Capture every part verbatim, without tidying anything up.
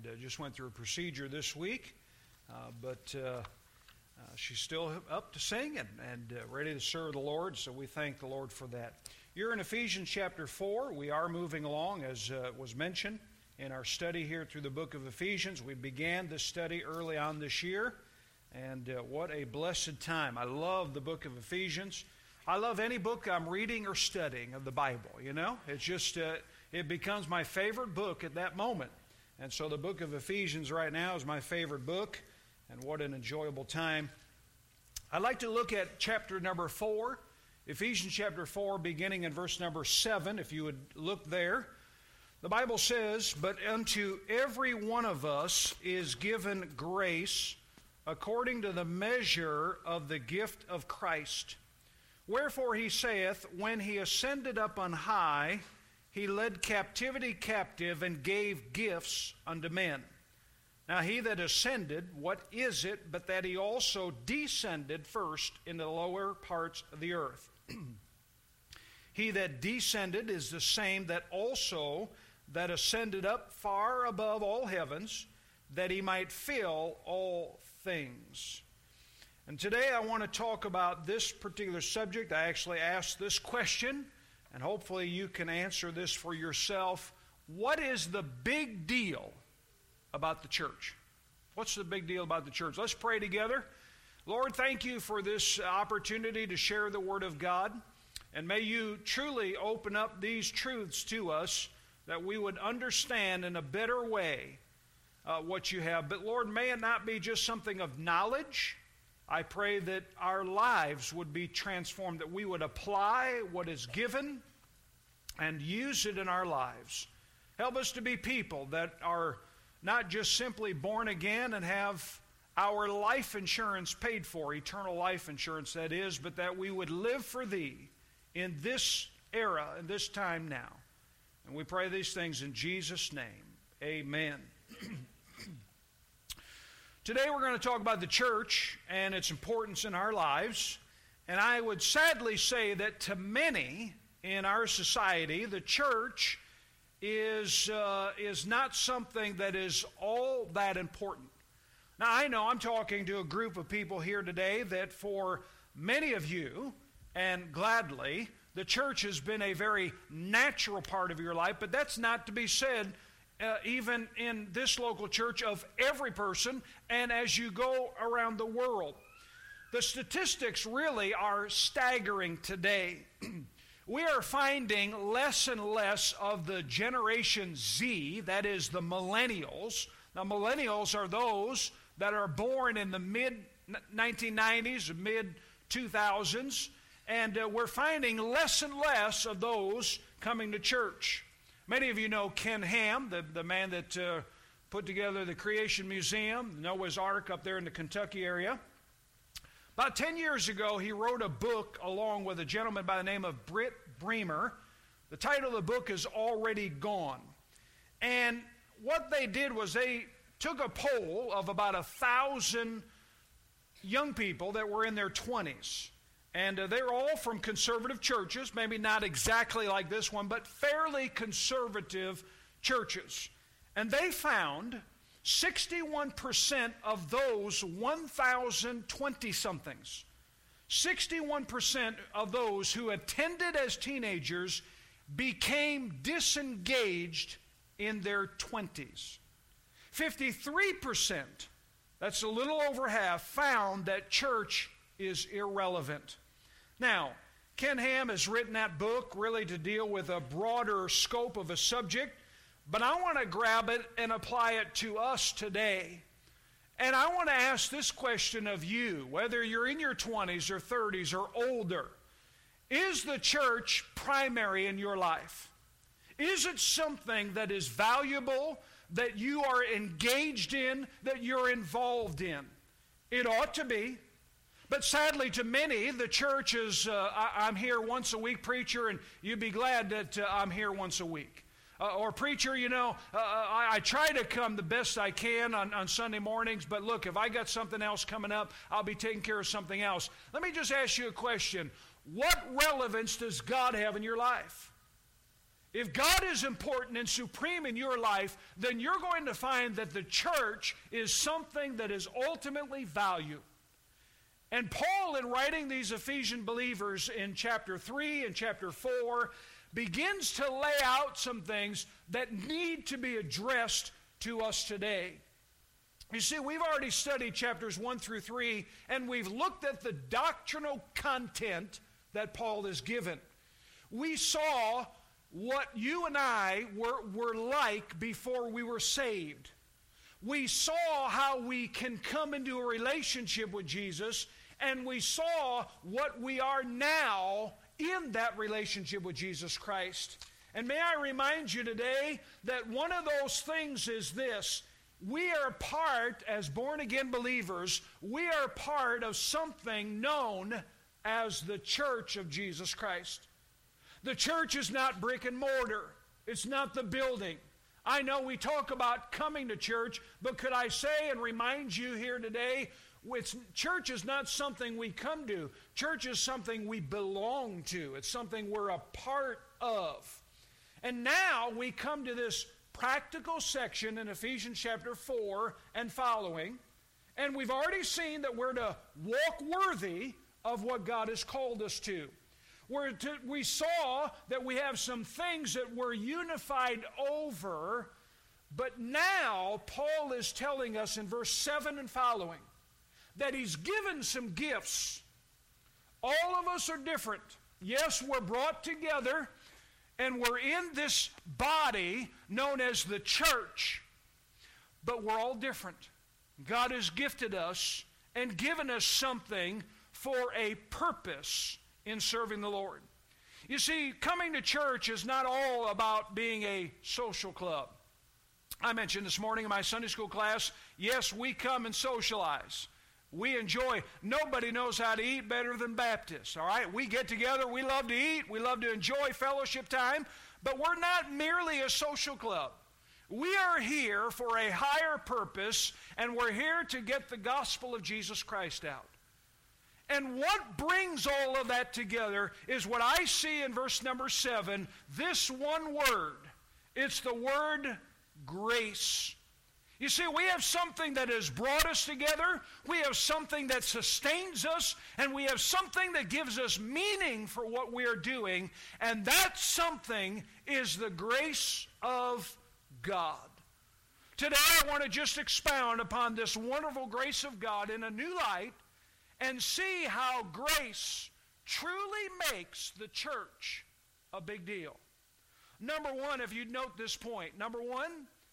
and uh, just went through a procedure this week, uh, but uh, uh, she's still up to sing and, and uh, ready to serve the Lord, so we thank the Lord for that. You're in Ephesians chapter four. We are moving along, as uh, was mentioned, in our study here through the book of Ephesians. We began this study early on this year, and uh, what a blessed time. I love the book of Ephesians. I love any book I'm reading or studying of the Bible, you know. It's just, uh, it becomes my favorite book at that moment. And so the book of Ephesians right now is my favorite book, and what an enjoyable time. I'd like to look at chapter number four, Ephesians chapter four, beginning in verse number seven, if you would look there. The Bible says, "But unto every one of us is given grace according to the measure of the gift of Christ. Wherefore he saith, when he ascended up on high, he led captivity captive and gave gifts unto men. Now he that ascended, what is it but that he also descended first into the lower parts of the earth? He that descended is the same that also that ascended up far above all heavens, that he might fill all things." And today I want to talk about this particular subject. I actually asked this question, and hopefully you can answer this for yourself. What is the big deal about the church? What's the big deal about the church? Let's pray together. Lord, thank you for this opportunity to share the Word of God. And may you truly open up these truths to us that we would understand in a better way uh, what you have. But Lord, may it not be just something of knowledge. I pray that our lives would be transformed, that we would apply what is given and use it in our lives. Help us to be people that are not just simply born again and have our life insurance paid for, eternal life insurance that is, but that we would live for Thee in this era, in this time now. And we pray these things in Jesus' name. Amen. Today we're going to talk about the church and its importance in our lives. And I would sadly say that to many in our society, the church is, uh, is not something that is all that important. Now, I know I'm talking to a group of people here today that for many of you, and gladly, the church has been a very natural part of your life, but that's not to be said uh, even in this local church of every person and as you go around the world. The statistics really are staggering today. We are finding less and less of the Generation Z, that is the millennials. Now, millennials are those that are born in the mid nineteen nineties, mid two thousands, and uh, we're finding less and less of those coming to church. Many of you know Ken Ham, the, the man that uh, put together the Creation Museum, Noah's Ark up there in the Kentucky area. About ten years ago, he wrote a book along with a gentleman by the name of Britt Bremer. The title of the book is Already Gone. And what they did was they took a poll of about a thousand young people that were in their twenties. And uh, they're all from conservative churches, maybe not exactly like this one, but fairly conservative churches. And they found sixty-one percent of those one thousand twenty-somethings, sixty-one percent of those who attended as teenagers became disengaged in their twenties. fifty-three percent, that's a little over half, found that church is irrelevant. Now, Ken Ham has written that book really to deal with a broader scope of a subject, but I want to grab it and apply it to us today. And I want to ask this question of you, whether you're in your twenties or thirties or older. Is the church primary in your life? Is it something that is valuable, that you are engaged in, that you're involved in? It ought to be. But sadly, to many, the church is, uh, I, I'm here once a week, preacher, and you'd be glad that uh, I'm here once a week. Uh, or, preacher, you know, uh, I, I try to come the best I can on, on Sunday mornings, but look, if I got something else coming up, I'll be taking care of something else. Let me just ask you a question. What relevance does God have in your life? If God is important and supreme in your life, then you're going to find that the church is something that is ultimately valued. And Paul, in writing these Ephesian believers in chapter three and chapter four, begins to lay out some things that need to be addressed to us today. You see, we've already studied chapters one through three, and we've looked at the doctrinal content that Paul has given. We saw what you and I were, were like before we were saved. We saw how we can come into a relationship with Jesus, and we saw what we are now in that relationship with Jesus Christ. And may I remind you today that one of those things is this: we are part, as born-again believers, we are part of something known as the church of Jesus Christ. The church is not brick and mortar. It's not the building. I know we talk about coming to church, but could I say and remind you here today, it's, church is not something we come to. Church is something we belong to. It's something we're a part of. And now we come to this practical section in Ephesians chapter four and following, and we've already seen that we're to walk worthy of what God has called us to. We're to we saw that we have some things that we're unified over, but now Paul is telling us in verse seven and following that he's given some gifts. All of us are different. Yes, we're brought together, and we're in this body known as the church, but we're all different. God has gifted us and given us something for a purpose in serving the Lord. You see, coming to church is not all about being a social club. I mentioned this morning in my Sunday school class, yes, we come and socialize. We enjoy. Nobody knows how to eat better than Baptists, all right? We get together, we love to eat, we love to enjoy fellowship time, but we're not merely a social club. We are here for a higher purpose, and we're here to get the gospel of Jesus Christ out. And what brings all of that together is what I see in verse number seven, this one word. It's the word grace. You see, we have something that has brought us together, we have something that sustains us, and we have something that gives us meaning for what we are doing, and that something is the grace of God. Today I want to just expound upon this wonderful grace of God in a new light and see how grace truly makes the church a big deal. Number one, if you'd note this point, number one,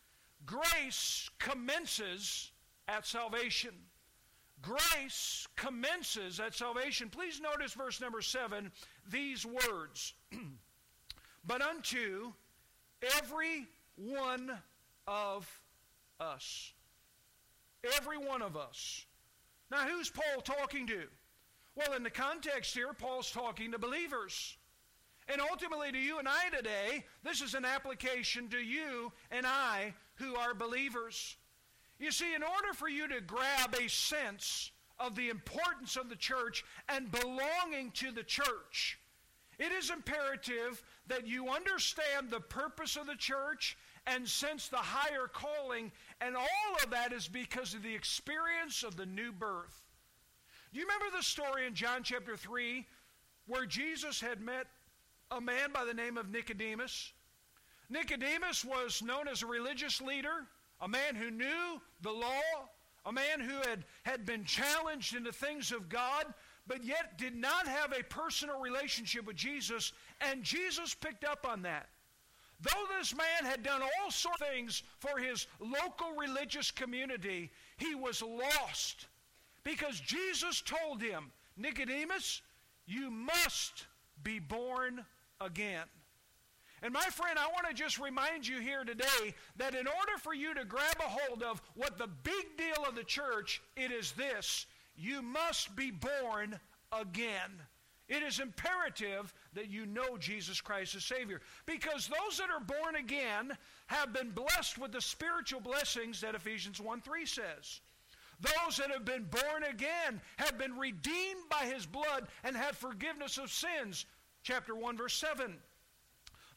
grace commences at salvation. Grace commences at salvation. Please notice verse number seven, these words. But unto every one of us. Every one of us. Now, who's Paul talking to? Well, in the context here, Paul's talking to believers. And ultimately to you and I today, this is an application to you and I who are believers. You see, in order for you to grab a sense of the importance of the church and belonging to the church, it is imperative that you understand the purpose of the church and sense the higher calling, and all of that is because of the experience of the new birth. Do you remember the story in John chapter three where Jesus had met a man by the name of Nicodemus? Nicodemus was known as a religious leader, a man who knew the law, a man who had, had been challenged in the things of God, but yet did not have a personal relationship with Jesus, and Jesus picked up on that. Though this man had done all sorts of things for his local religious community, he was lost because Jesus told him, Nicodemus, you must be born again. And my friend, I want to just remind you here today that in order for you to grab a hold of what the big deal of the church, it is this: you must be born again. It is imperative that you know Jesus Christ as Savior, because those that are born again have been blessed with the spiritual blessings that Ephesians one three says. Those that have been born again have been redeemed by His blood and have forgiveness of sins, chapter one, verse seven.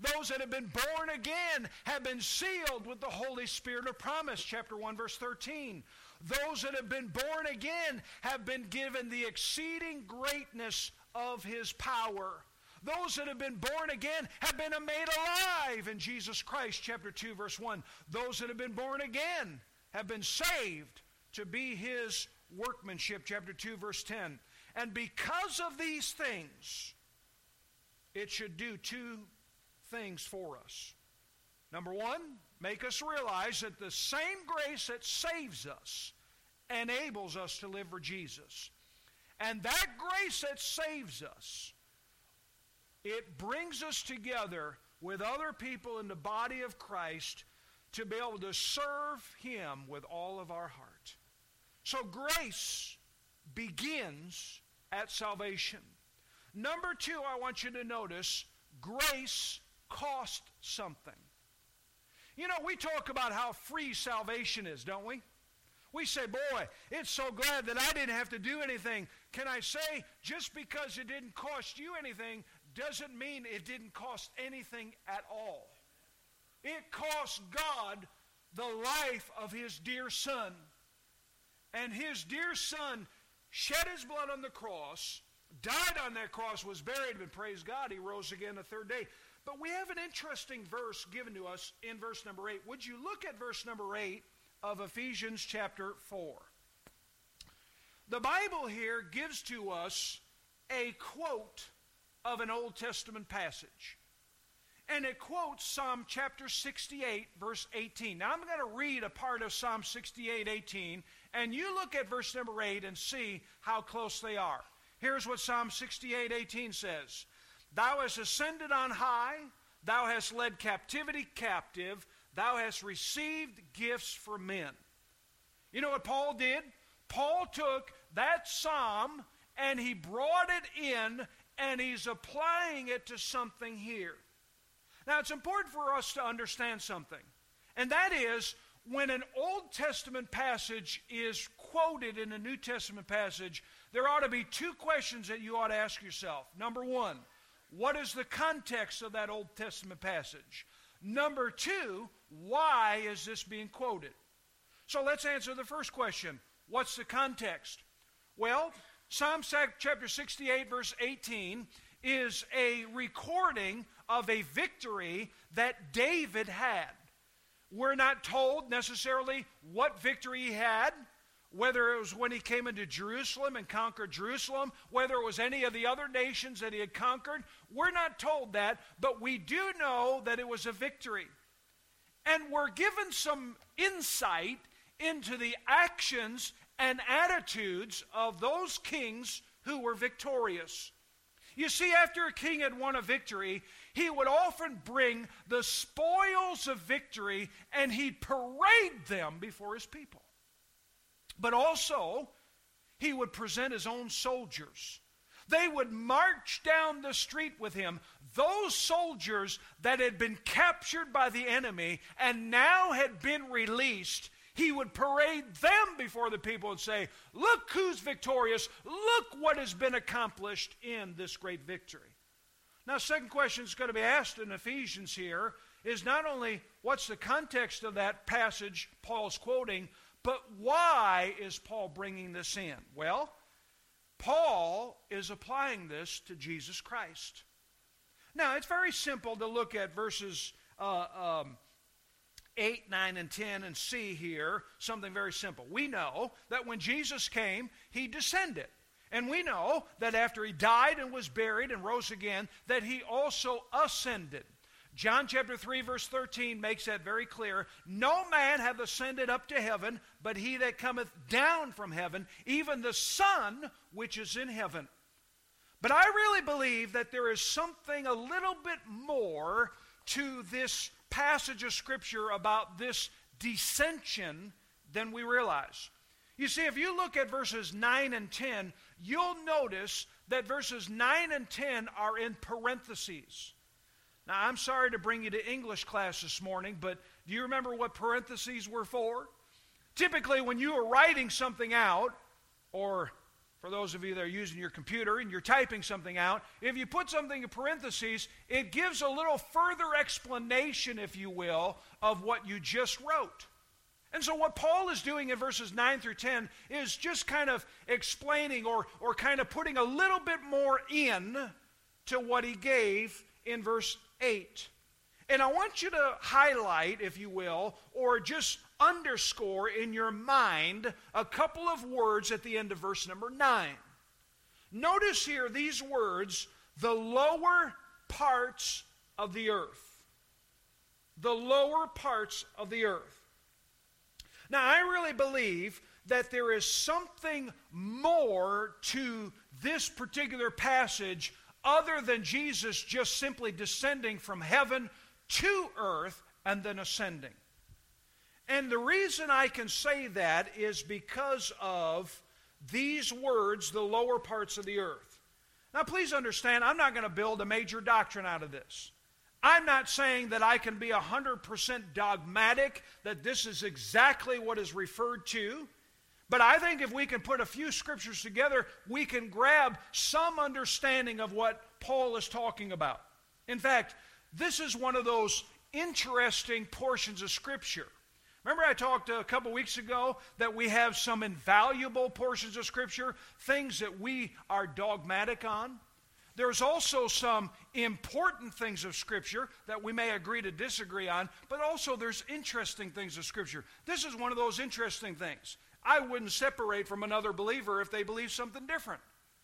Those that have been born again have been sealed with the Holy Spirit of promise, chapter one, verse thirteen. Those that have been born again have been given the exceeding greatness of His power. Those that have been born again have been made alive in Jesus Christ, chapter two, verse one. Those that have been born again have been saved to be His workmanship, chapter two, verse ten. And because of these things, it should do two things for us. Number one, make us realize that the same grace that saves us enables us to live for Jesus. And that grace that saves us, it brings us together with other people in the body of Christ to be able to serve Him with all of our heart. So grace begins at salvation. Number two, I want you to notice, grace costs something. You know, we talk about how free salvation is, don't we? We say, boy, it's so glad that I didn't have to do anything. Can I say, just because it didn't cost you anything doesn't mean it didn't cost anything at all. It cost God the life of His dear Son. And His dear Son shed His blood on the cross, died on that cross, was buried, and praise God, He rose again the third day. But we have an interesting verse given to us in verse number eight. Would you look at verse number eight of Ephesians chapter four? The Bible here gives to us a quote of an Old Testament passage. And it quotes Psalm chapter sixty-eight, verse eighteen. Now I'm going to read a part of Psalm sixty-eight, eighteen, and you look at verse number eight and see how close they are. Here's what Psalm sixty-eight, eighteen says. Thou hast ascended on high, thou hast led captivity captive, thou hast received gifts from men. You know what Paul did? Paul took that psalm and he brought it in and he's applying it to something here. Now it's important for us to understand something, and that is when an Old Testament passage is quoted in a New Testament passage, there ought to be two questions that you ought to ask yourself. Number one, what is the context of that Old Testament passage? Number two, why is this being quoted? So let's answer the first question. What's the context? Well, Psalm chapter sixty-eight, verse eighteen is a recording of a victory that David had. We're not told necessarily what victory he had, whether it was when he came into Jerusalem and conquered Jerusalem, whether it was any of the other nations that he had conquered. We're not told that, but we do know that it was a victory. And we're given some insight into the actions and attitudes of those kings who were victorious. You see, after a king had won a victory, he would often bring the spoils of victory and he'd parade them before his people. But also, he would present his own soldiers. They would march down the street with him, those soldiers that had been captured by the enemy and now had been released. He would parade them before the people and say, look who's victorious, look what has been accomplished in this great victory. Now, second question is going to be asked in Ephesians here is not only what's the context of that passage Paul's quoting, but why is Paul bringing this in? Well, Paul is applying this to Jesus Christ. Now, it's very simple to look at verses uh, um, eight, nine, and ten and see here something very simple. We know that when Jesus came, he descended. And we know that after he died and was buried and rose again, that he also ascended. John chapter three, verse thirteen makes that very clear. No man hath ascended up to heaven, but he that cometh down from heaven, even the Son which is in heaven. But I really believe that there is something a little bit more to this passage of Scripture about this descension than we realize. You see, if you look at verses nine and ten, you'll notice that verses nine and ten are in parentheses. Now, I'm sorry to bring you to English class this morning, but do you remember what parentheses were for? Typically, when you were writing something out, or for those of you that are using your computer and you're typing something out, if you put something in parentheses, it gives a little further explanation, if you will, of what you just wrote. And so what Paul is doing in verses nine through ten is just kind of explaining or, or kind of putting a little bit more in to what he gave in verse eight. And I want you to highlight, if you will, or just underscore in your mind a couple of words at the end of verse number nine. Notice here these words, the lower parts of the earth. The lower parts of the earth. Now, I really believe that there is something more to this particular passage other than Jesus just simply descending from heaven to earth and then ascending. And the reason I can say that is because of these words, the lower parts of the earth. Now, please understand, I'm not going to build a major doctrine out of this. I'm not saying that I can be one hundred percent dogmatic, that this is exactly what is referred to. But I think if we can put a few scriptures together, we can grab some understanding of what Paul is talking about. In fact, this is one of those interesting portions of Scripture. Remember I talked a couple weeks ago that we have some invaluable portions of Scripture, things that we are dogmatic on? There's also some important things of Scripture that we may agree to disagree on, but also there's interesting things of Scripture. This is one of those interesting things. I wouldn't separate from another believer if they believe something different.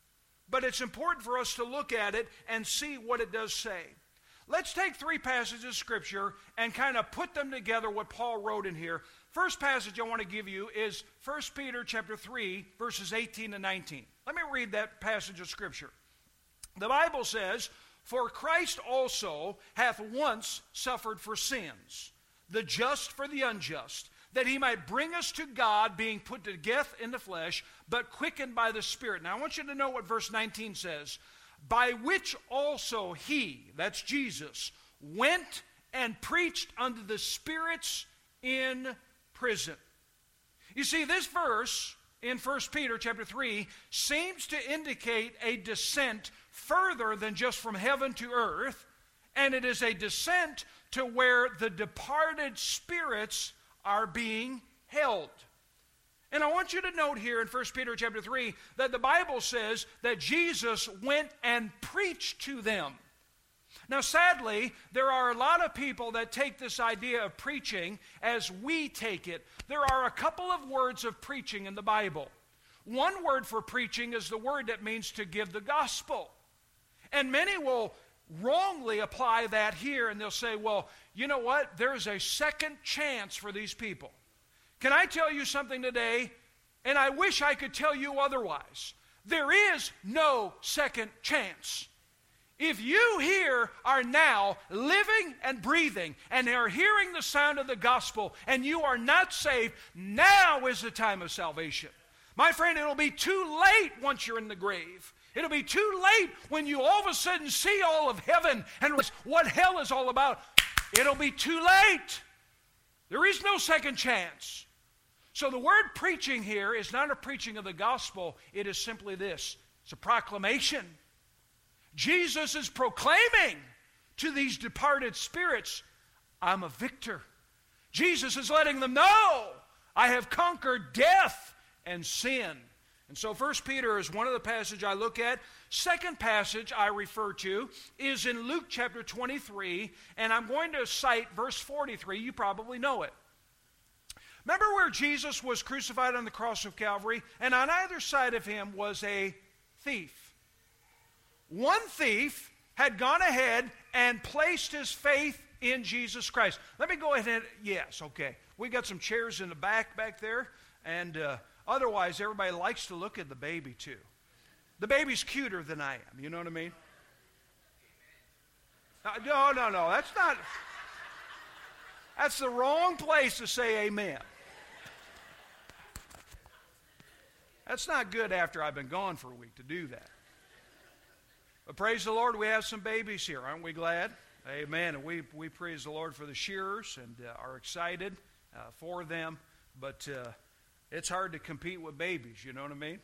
But it's important for us to look at it and see what it does say. Let's take three passages of Scripture and kind of put them together, what Paul wrote in here. First passage I want to give you is First Peter chapter three, verses eighteen and nineteen. Let me read that passage of Scripture. The Bible says, "For Christ also hath once suffered for sins, the just for the unjust, that he might bring us to God, being put to death in the flesh, but quickened by the Spirit." Now I want you to know what verse nineteen says. "By which also he," that's Jesus, "went and preached unto the spirits in prison." You see, this verse in First Peter chapter three seems to indicate a descent further than just from heaven to earth, and it is a descent to where the departed spirits are being held. And I want you to note here in First Peter chapter three that the Bible says that Jesus went and preached to them. Now, sadly, there are a lot of people that take this idea of preaching as we take it. There are a couple of words of preaching in the Bible. One word for preaching is the word that means to give the gospel. And many will wrongly apply that here, and they'll say, well, you know what? There's a second chance for these people. Can I tell you something today? And I wish I could tell you otherwise. There is no second chance. If you here are now living and breathing and are hearing the sound of the gospel and you are not saved, now is the time of salvation. My friend, it'll be too late once you're in the grave. It'll be too late when you all of a sudden see all of heaven and what hell is all about. It'll be too late. There is no second chance. So the word preaching here is not a preaching of the gospel. It is simply this. It's a proclamation. Jesus is proclaiming to these departed spirits, I'm a victor. Jesus is letting them know, I have conquered death and sin. And so First Peter is one of the passages I look at. Second passage I refer to is in Luke chapter twenty-three, and I'm going to cite verse forty-three. You probably know it. Remember where Jesus was crucified on the cross of Calvary, and on either side of him was a thief. One thief had gone ahead and placed his faith in Jesus Christ. Let me go ahead and, yes, okay. We got some chairs in the back back there, and uh, otherwise everybody likes to look at the baby too. The baby's cuter than I am, you know what I mean? Uh, no, no, no, that's not, that's the wrong place to say amen. That's not good after I've been gone for a week to do that. But praise the Lord, we have some babies here. Aren't we glad? Amen. And we, we praise the Lord for the shearers and uh, are excited uh, for them. But uh, it's hard to compete with babies, you know what I mean?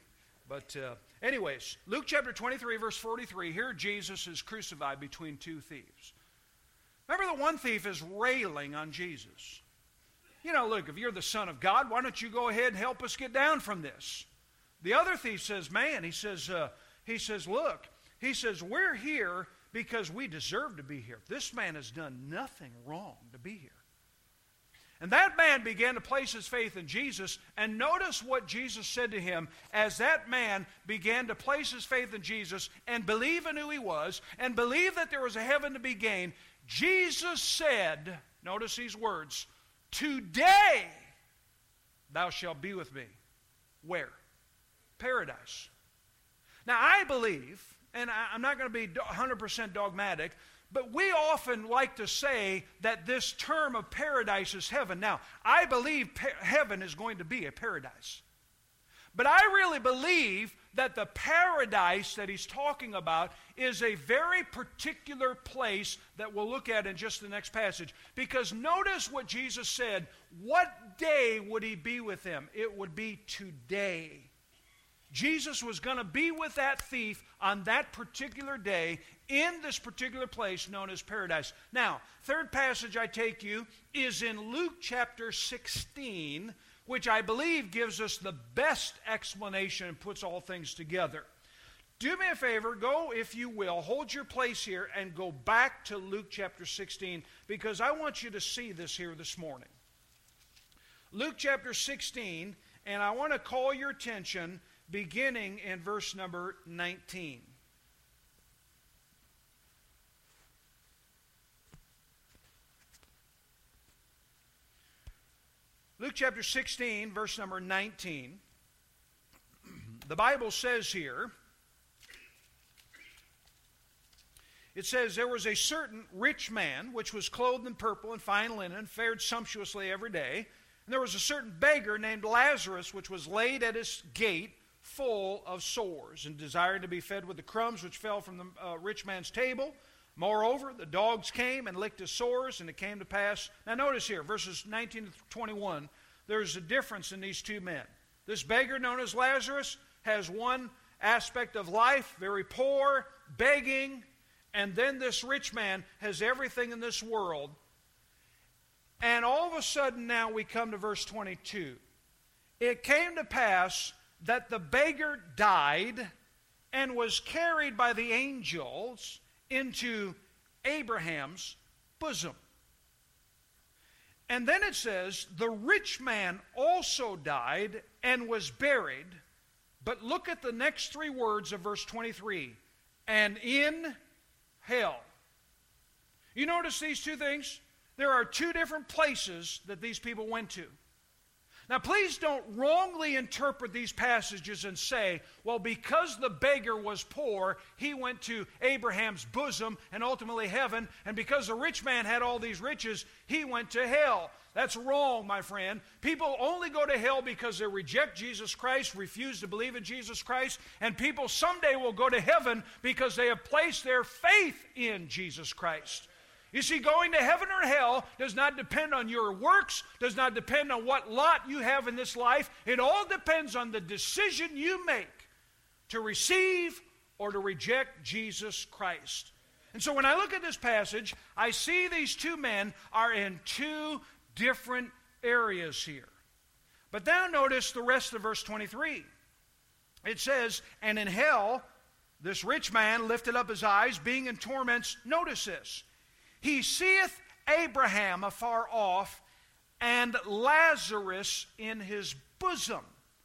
But uh, anyways, Luke chapter twenty-three, verse forty-three, here Jesus is crucified between two thieves. Remember, the one thief is railing on Jesus. You know, look, if you're the Son of God, why don't you go ahead and help us get down from this? The other thief says, man, he says, uh, he says, look, he says, we're here because we deserve to be here. This man has done nothing wrong to be here. And that man began to place his faith in Jesus, and notice what Jesus said to him as that man began to place his faith in Jesus and believe in who he was and believe that there was a heaven to be gained. Jesus said, notice these words, today thou shalt be with me. Where? Paradise. Now I believe, and I'm not going to be one hundred percent dogmatic, but we often like to say that this term of paradise is heaven. Now, I believe heaven is going to be a paradise. But I really believe that the paradise that he's talking about is a very particular place that we'll look at in just the next passage. Because notice what Jesus said. What day would he be with them? It would be today. Jesus was going to be with that thief on that particular day in this particular place known as paradise. Now, third passage I take you is in Luke chapter sixteen, which I believe gives us the best explanation and puts all things together. Do me a favor, go, if you will, hold your place here and go back to Luke chapter sixteen, because I want you to see this here this morning. Luke chapter sixteen, and I want to call your attention beginning in verse number nineteen. Luke chapter sixteen, verse number nineteen. The Bible says here, it says, there was a certain rich man which was clothed in purple and fine linen, fared sumptuously every day. And there was a certain beggar named Lazarus, which was laid at his gate, full of sores, and desired to be fed with the crumbs which fell from the uh, rich man's table. Moreover, the dogs came and licked his sores, and it came to pass. Now notice here, verses nineteen to twenty-one, there's a difference in these two men. This beggar known as Lazarus has one aspect of life, very poor, begging, and then this rich man has everything in this world. And all of a sudden now we come to verse twenty-two. It came to pass that the beggar died and was carried by the angels into Abraham's bosom. And then it says, the rich man also died and was buried. But look at the next three words of verse twenty-three. And in hell. You notice these two things? There are two different places that these people went to. Now, please don't wrongly interpret these passages and say, well, because the beggar was poor, he went to Abraham's bosom and ultimately heaven, and because the rich man had all these riches, he went to hell. That's wrong, my friend. People only go to hell because they reject Jesus Christ, refuse to believe in Jesus Christ, and people someday will go to heaven because they have placed their faith in Jesus Christ. You see, going to heaven or hell does not depend on your works, does not depend on what lot you have in this life. It all depends on the decision you make to receive or to reject Jesus Christ. And so when I look at this passage, I see these two men are in two different areas here. But now notice the rest of verse twenty-three. It says, and in hell, this rich man lifted up his eyes, being in torments. Notice this. He seeth Abraham afar off, and Lazarus in his bosom.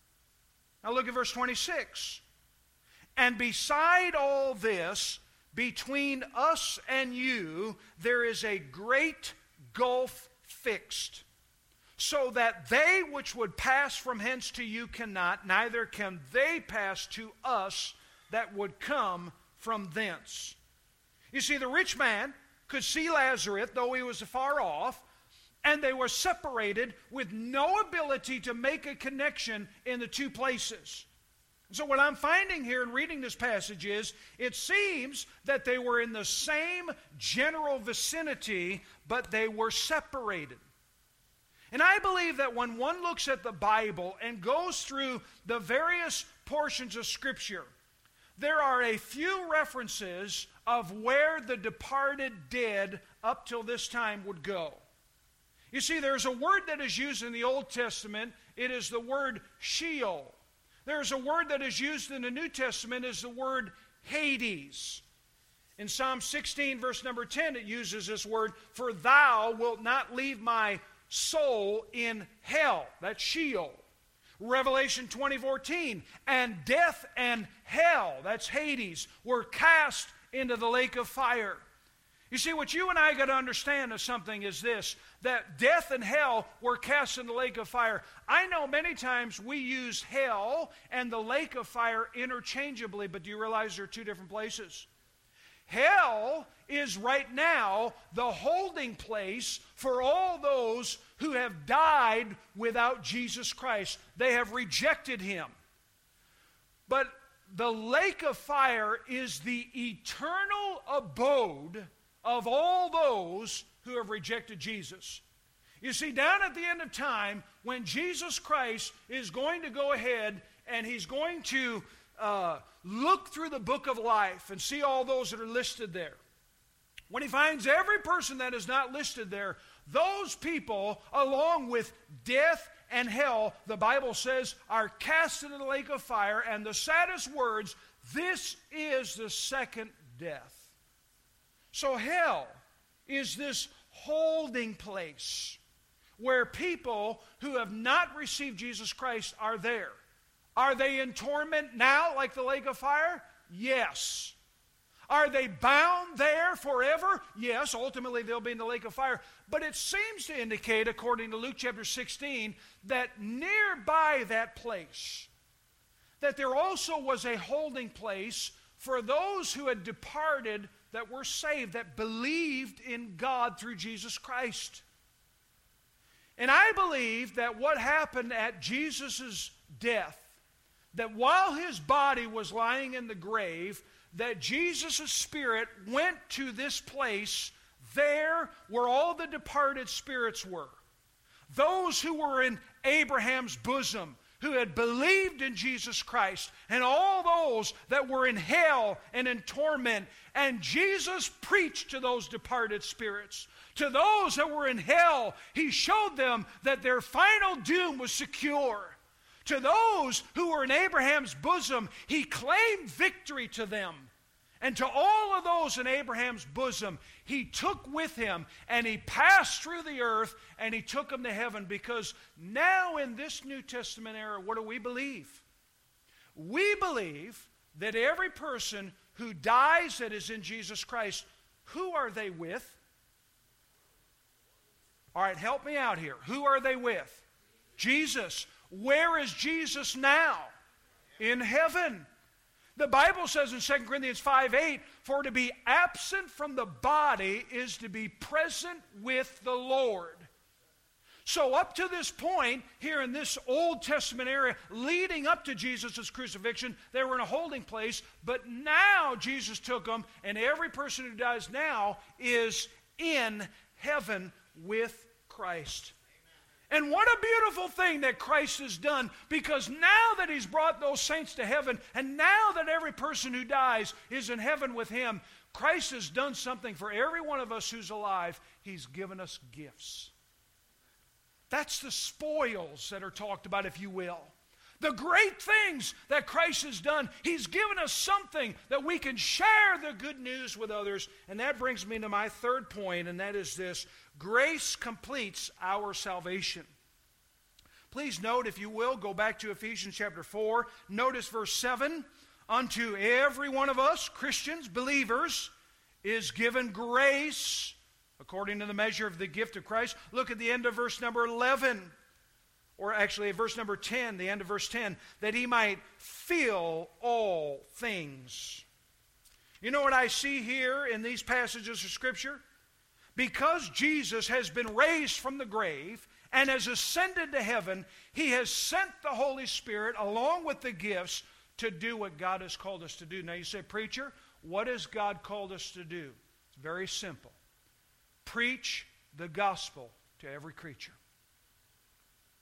Now look at verse twenty-six. And beside all this, between us and you, there is a great gulf fixed, so that they which would pass from hence to you cannot, neither can they pass to us that would come from thence. You see, the rich man could see Lazarus, though he was afar off, and they were separated with no ability to make a connection in the two places. So what I'm finding here in reading this passage is, it seems that they were in the same general vicinity, but they were separated. And I believe that when one looks at the Bible and goes through the various portions of Scripture, there are a few references of where the departed dead up till this time would go. You see, there's a word that is used in the Old Testament. It is the word Sheol. There's a word that is used in the New Testament is the word Hades. In Psalm sixteen, verse number ten, it uses this word, for thou wilt not leave my soul in hell. That's Sheol. Revelation twenty fourteen, and death and hell, that's Hades, were cast into the lake of fire. You see, what you and I got to understand of something is this, that death and hell were cast in the lake of fire. I know many times we use hell and the lake of fire interchangeably, but do you realize they're two different places? Hell is right now the holding place for all those who have died without Jesus Christ. They have rejected Him. But the lake of fire is the eternal abode of all those who have rejected Jesus. You see, down at the end of time, when Jesus Christ is going to go ahead and He's going to uh, look through the book of life and see all those that are listed there, when He finds every person that is not listed there, those people, along with death and hell, the Bible says, are cast into the lake of fire, and the saddest words, this is the second death. So hell is this holding place where people who have not received Jesus Christ are there. Are they in torment now like the lake of fire? Yes. Are they bound there forever? Yes, ultimately they'll be in the lake of fire. But it seems to indicate, according to Luke chapter sixteen, that nearby that place, that there also was a holding place for those who had departed that were saved, that believed in God through Jesus Christ. And I believe that what happened at Jesus' death, that while His body was lying in the grave, that Jesus' spirit went to this place there where all the departed spirits were. Those who were in Abraham's bosom, who had believed in Jesus Christ, and all those that were in hell and in torment. And Jesus preached to those departed spirits. To those that were in hell, He showed them that their final doom was secure. To those who were in Abraham's bosom, He claimed victory to them. And to all of those in Abraham's bosom, He took with Him, and He passed through the earth, and He took them to heaven. Because now in this New Testament era, what do we believe? We believe that every person who dies that is in Jesus Christ, who are they with? All right, help me out here. Who are they with? Jesus. Where is Jesus now? In heaven. The Bible says in Second Corinthians five eight, for to be absent from the body is to be present with the Lord. So up to this point, here in this Old Testament area, leading up to Jesus' crucifixion, they were in a holding place, but now Jesus took them, and every person who dies now is in heaven with Christ. And what a beautiful thing that Christ has done, because now that He's brought those saints to heaven, and now that every person who dies is in heaven with Him, Christ has done something for every one of us who's alive. He's given us gifts. That's the spoils that are talked about, if you will. The great things that Christ has done. He's given us something that we can share the good news with others. And that brings me to my third point, and that is this: grace completes our salvation. Please note, if you will, go back to Ephesians chapter four. Notice verse seven. Unto every one of us, Christians, believers, is given grace according to the measure of the gift of Christ. Look at the end of verse number eleven. Or actually, verse number ten, the end of verse ten, that He might fill all things. You know what I see here in these passages of Scripture? Because Jesus has been raised from the grave and has ascended to heaven, He has sent the Holy Spirit along with the gifts to do what God has called us to do. Now you say, preacher, what has God called us to do? It's very simple. Preach the gospel to every creature.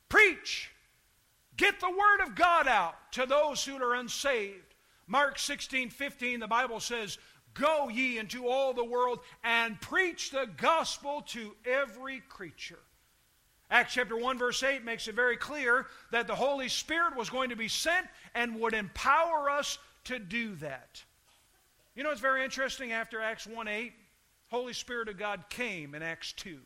Preach. Get the word of God out to those who are unsaved. Mark sixteen fifteen, the Bible says, go ye into all the world and preach the gospel to every creature. Acts chapter one verse eight makes it very clear that the Holy Spirit was going to be sent and would empower us to do that. You know, it's very interesting. After Acts one eight, Holy Spirit of God came in Acts two.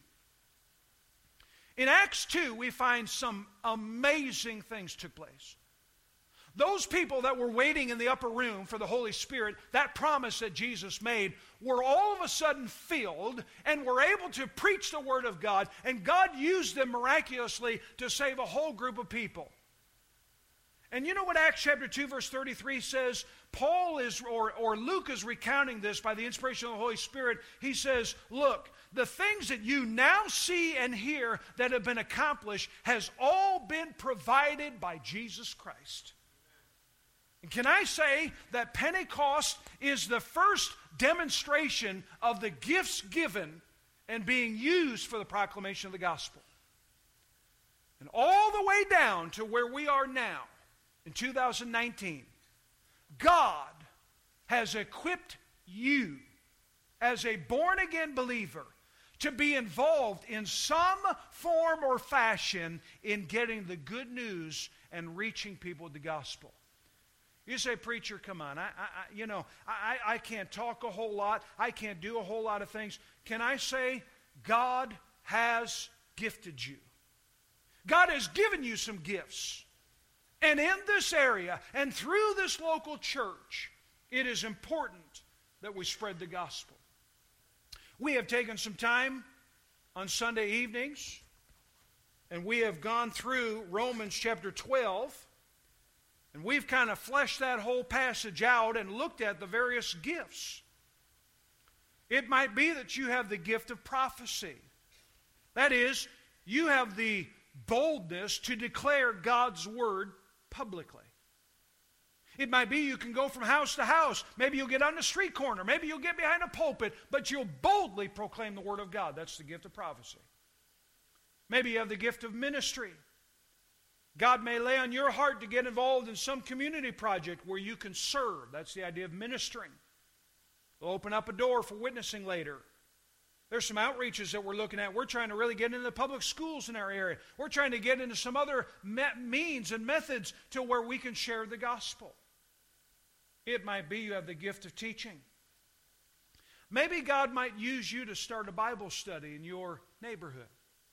In Acts two, we find some amazing things took place. Those people that were waiting in the upper room for the Holy Spirit, that promise that Jesus made, were all of a sudden filled and were able to preach the Word of God, and God used them miraculously to save a whole group of people. And you know what Acts chapter two verse thirty-three says? Paul is, or, or Luke is recounting this by the inspiration of the Holy Spirit. He says, look, the things that you now see and hear that have been accomplished has all been provided by Jesus Christ. And can I say that Pentecost is the first demonstration of the gifts given and being used for the proclamation of the gospel? And all the way down to where we are now, in two thousand nineteen, God has equipped you as a born-again believer to be involved in some form or fashion in getting the good news and reaching people with the gospel. You say, preacher, come on. I, I, you know, I, I can't talk a whole lot. I can't do a whole lot of things. Can I say God has gifted you? God has given you some gifts. And in this area and through this local church, it is important that we spread the gospel. We have taken some time on Sunday evenings, and we have gone through Romans chapter twelve, and we've kind of fleshed that whole passage out and looked at the various gifts. It might be that you have the gift of prophecy. That is, you have the boldness to declare God's word publicly. It might be you can go from house to house. Maybe you'll get on the street corner. Maybe you'll get behind a pulpit, but you'll boldly proclaim the word of God. That's the gift of prophecy. Maybe you have the gift of ministry. God may lay on your heart to get involved in some community project where you can serve. That's the idea of ministering. We'll open up a door for witnessing later. There's some outreaches that we're looking at. We're trying to really get into the public schools in our area. We're trying to get into some other me- means and methods to where we can share the gospel. It might be you have the gift of teaching. Maybe God might use you to start a Bible study in your neighborhood.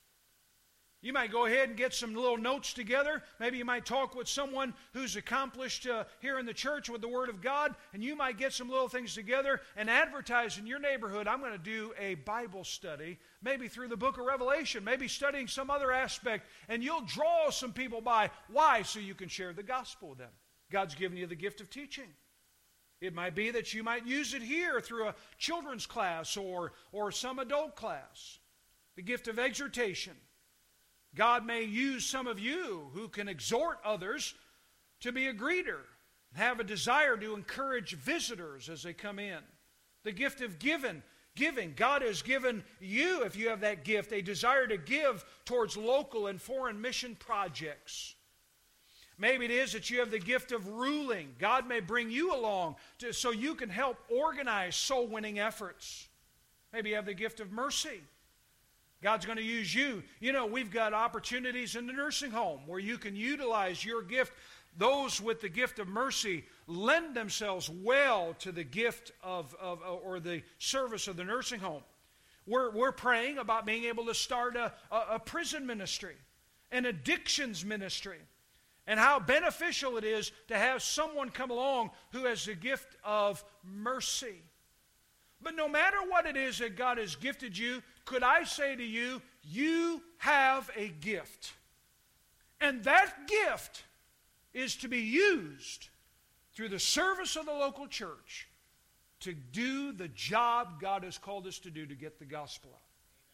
You might go ahead and get some little notes together. Maybe you might talk with someone who's accomplished uh, here in the church with the Word of God, and you might get some little things together and advertise in your neighborhood, I'm going to do a Bible study, maybe through the book of Revelation, maybe studying some other aspect, and you'll draw some people by. Why? So you can share the gospel with them. God's given you the gift of teaching. It might be that you might use it here through a children's class or, or some adult class. The gift of exhortation. God may use some of you who can exhort others to be a greeter, have a desire to encourage visitors as they come in. The gift of giving. Giving. God has given you, if you have that gift, a desire to give towards local and foreign mission projects. Maybe it is that you have the gift of ruling. God may bring you along to, so you can help organize soul-winning efforts. Maybe you have the gift of mercy. God's going to use you. You know, we've got opportunities in the nursing home where you can utilize your gift. Those with the gift of mercy lend themselves well to the gift of, of or the service of the nursing home. We're, we're praying about being able to start a, a, a prison ministry, an addictions ministry, and how beneficial it is to have someone come along who has the gift of mercy. But no matter what it is that God has gifted you, could I say to you, you have a gift. And that gift is to be used through the service of the local church to do the job God has called us to do to get the gospel out.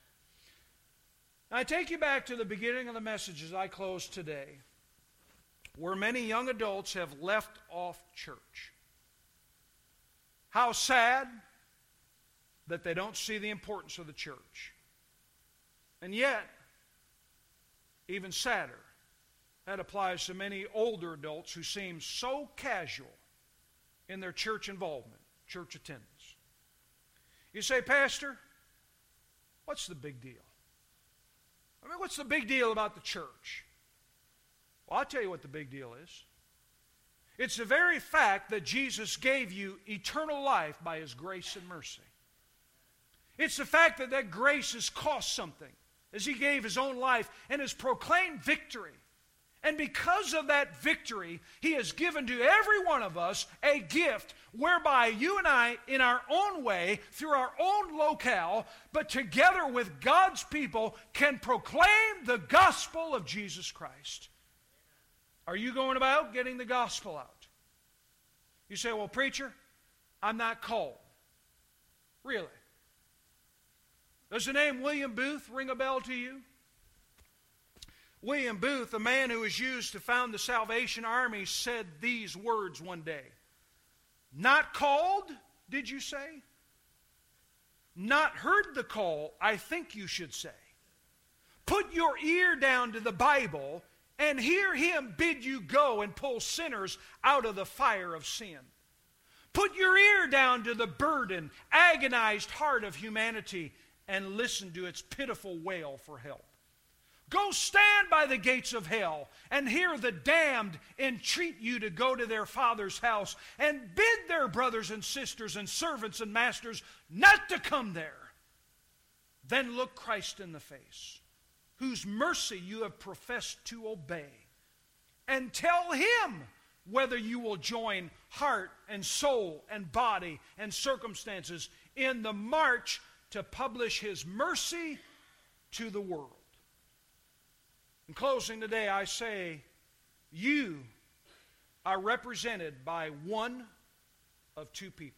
Now, I take you back to the beginning of the message as I close today, where many young adults have left off church. How sad that they don't see the importance of the church. And yet, even sadder, That applies to many older adults who seem so casual in their church involvement, church attendance. You say, Pastor, what's the big deal? I mean, what's the big deal about the church? Well, I'll tell you what the big deal is. It's the very fact that Jesus gave you eternal life by His grace and mercy. It's the fact that that grace has cost something, as He gave His own life and has proclaimed victory. And because of that victory, He has given to every one of us a gift whereby you and I, in our own way, through our own locale, but together with God's people, can proclaim the gospel of Jesus Christ. Are you going about getting the gospel out? You say, well, preacher, I'm not called. Really? Does the name William Booth ring a bell to you? William Booth, a man who was used to found the Salvation Army, said these words one day. Not called, did you say? Not heard the call, I think you should say. Put your ear down to the Bible and hear Him bid you go and pull sinners out of the fire of sin. Put your ear down to the burdened, agonized heart of humanity and listen to its pitiful wail for help. Go stand by the gates of hell and hear the damned entreat you to go to their Father's house and bid their brothers and sisters and servants and masters not to come there. Then look Christ in the face, whose mercy you have professed to obey, and tell Him whether you will join heart and soul and body and circumstances in the march to publish His mercy to the world. In closing today, I say, you are represented by one of two people.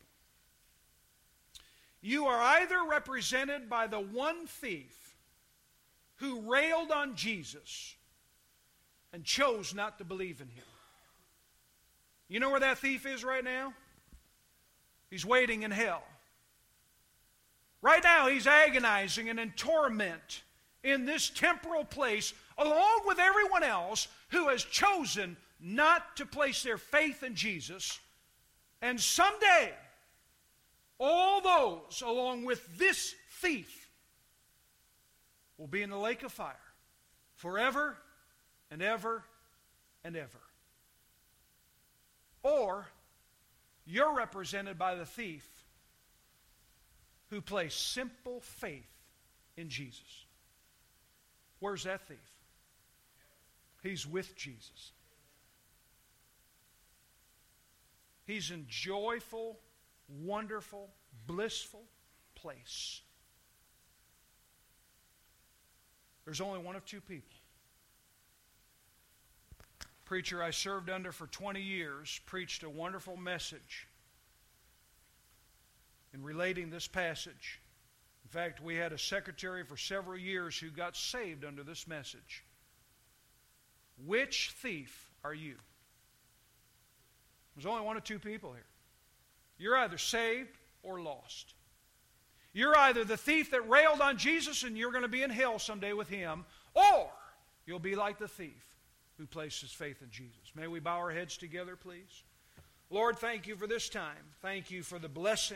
You are either represented by the one thief who railed on Jesus and chose not to believe in Him. You know where that thief is right now? He's waiting in hell. Right now, he's agonizing and in torment in this temporal place, along with everyone else who has chosen not to place their faith in Jesus. And someday, all those, along with this thief, will be in the lake of fire forever and ever and ever. Or, you're represented by the thief who placed simple faith in Jesus. Where's that thief? He's with Jesus. He's in joyful, wonderful, blissful place. There's only one of two people. Preacher I served under for twenty years preached a wonderful message in relating this passage. In fact, we had a secretary for several years who got saved under this message. Which thief are you? There's only one of two people here. You're either saved or lost. You're either the thief that railed on Jesus and you're going to be in hell someday with Him, or you'll be like the thief who placed his faith in Jesus. May we bow our heads together, please? Lord, thank you for this time. Thank you for the blessing